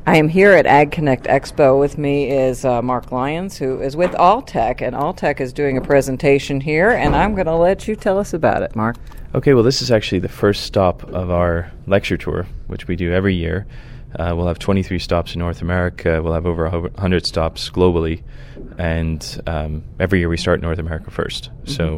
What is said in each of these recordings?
I am here at Ag Connect Expo. With me is Mark Lyons, who is with Alltech, and Alltech is doing a presentation here, and I'm going to let you tell us about it, Mark. Okay, well, this is actually the first stop of our lecture tour, which we do every year. We'll have 23 stops in North America. We'll have over 100 stops globally, and every year we start North America first. Mm-hmm. So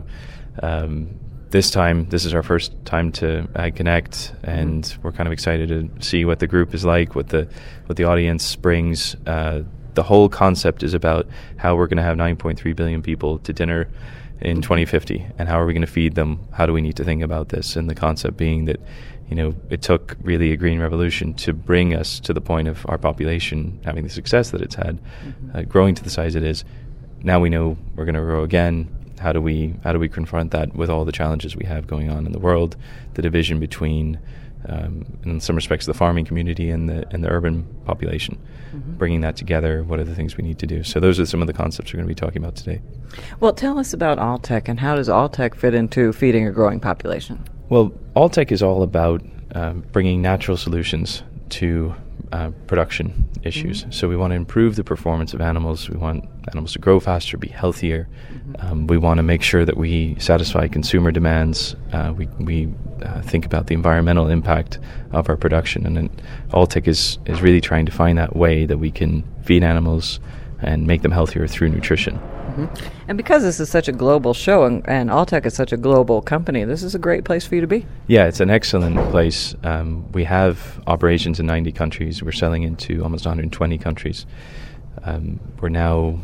this is our first time to Ag Connect, and we're kind of excited to see what the group is like, what the audience brings. The whole concept is about how we're going to have 9.3 billion people to dinner in 2050, and how are we going to feed them? How do we need to think about this? And the concept being that, it took really a green revolution to bring us to the point of our population having the success that it's had, growing to the size it is. Now we know we're going to grow again. How do we confront that with all the challenges we have going on in the world, the division between, in some respects, the farming community and the urban population? Bringing that together, what are the things we need to do? So those are some of the concepts we're going to be talking about today. Well, tell us about Alltech, and how does Alltech fit into feeding a growing population? Well, Alltech is all about bringing natural solutions to production issues. So we want to improve the performance of animals. We want animals to grow faster, be healthier. We want to make sure that we satisfy consumer demands. We think about the environmental impact of our production. And Alltech is really trying to find that way that we can feed animals and make them healthier through nutrition. And because this is such a global show, and Alltech is such a global company, this is a great place for you to be. Yeah, it's an excellent place. We have operations in 90 countries. We're selling into almost 120 countries. We're now,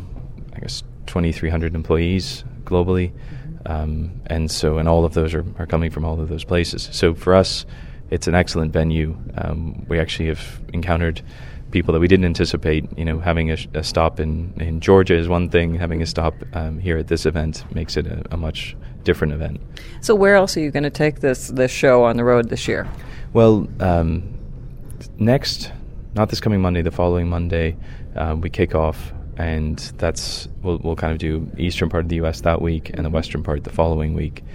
2,300 employees globally. And all of those are coming from all of those places. So for us, it's an excellent venue. We actually have encountered people that we didn't anticipate. Having a stop in Georgia is one thing. Having a stop here at this event makes it a much different event. So where else are you going to take this show on the road this year? Well, next, not this coming Monday, the following Monday, we kick off, and we'll kind of do eastern part of the U.S. that week and the western part the following week.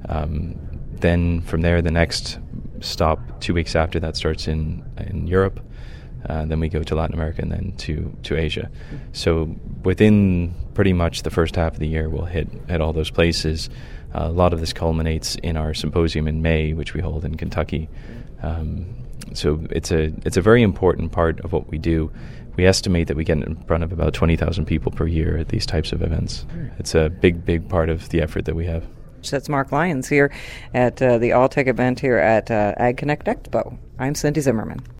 Then from there, the next stop 2 weeks after that starts in Europe. Then we go to Latin America, and then to Asia. So within pretty much the first half of the year, we'll hit all those places. A lot of this culminates in our symposium in May, which we hold in Kentucky. So it's a very important part of what we do. We estimate that we get in front of about 20,000 people per year at these types of events. It's a big part of the effort that we have. So that's Mark Lyons here at the Alltech event here at Ag Connect Expo. I'm Cindy Zimmerman.